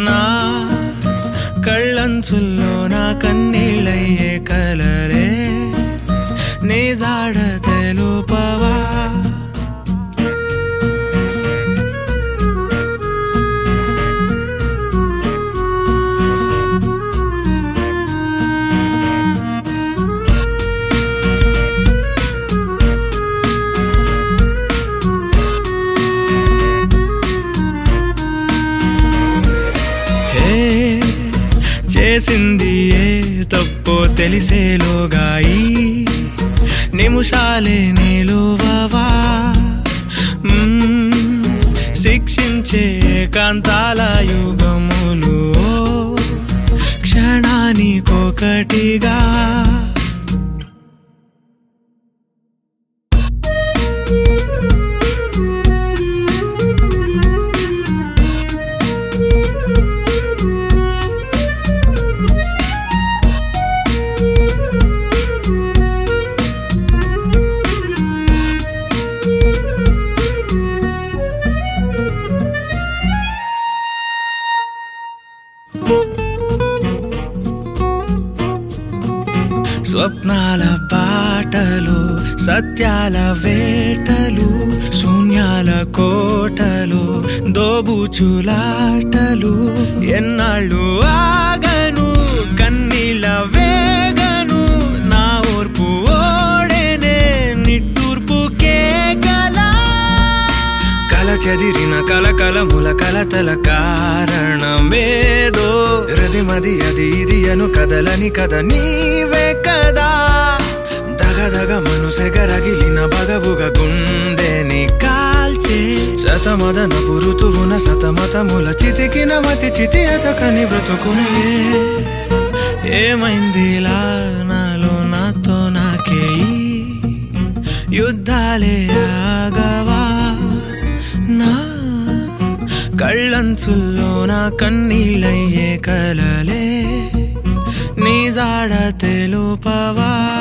నా కళ్ళంచుల్లో నా కన్నీళ్ళయ్యే కలలే నీ జాడ తెలుపవా చేసింది ఏ తప్పో తెలిసేలోగా ఈ నిమిషాలే నిలువవా శిక్షించే కాంతాల యుగములు క్షణానికొకటిగా స్వప్నాల పాటలు సత్యాల వేటలు శూన్యాల కోటలు దోబుచులాటలు ఎన్నాళ్ళు ఆగను కన్నీళ్ళ వేగను నా ఓర్పు ఓడేనే నిట్టూర్పు కేకలా కల చెదిరిన కలకలముల కలతల కారణమేదో రదిమది అది ఇది అను కదలని కథ నీవే కదా దగదగ మనసెగరగిలిన బగబుగ గుండెని కాల్చే శతమదన పురుతువున సతమతముల చితికిన మతి చితి అతకని బ్రతుకునే ఏమైందిలా నాలో నాతో నాకే యుద్ధాలే ఆగవా నా కళ్ళంచుల్లో నా కన్నీళ్ళయ్యే కలలే నీ జాడ తెలుపవా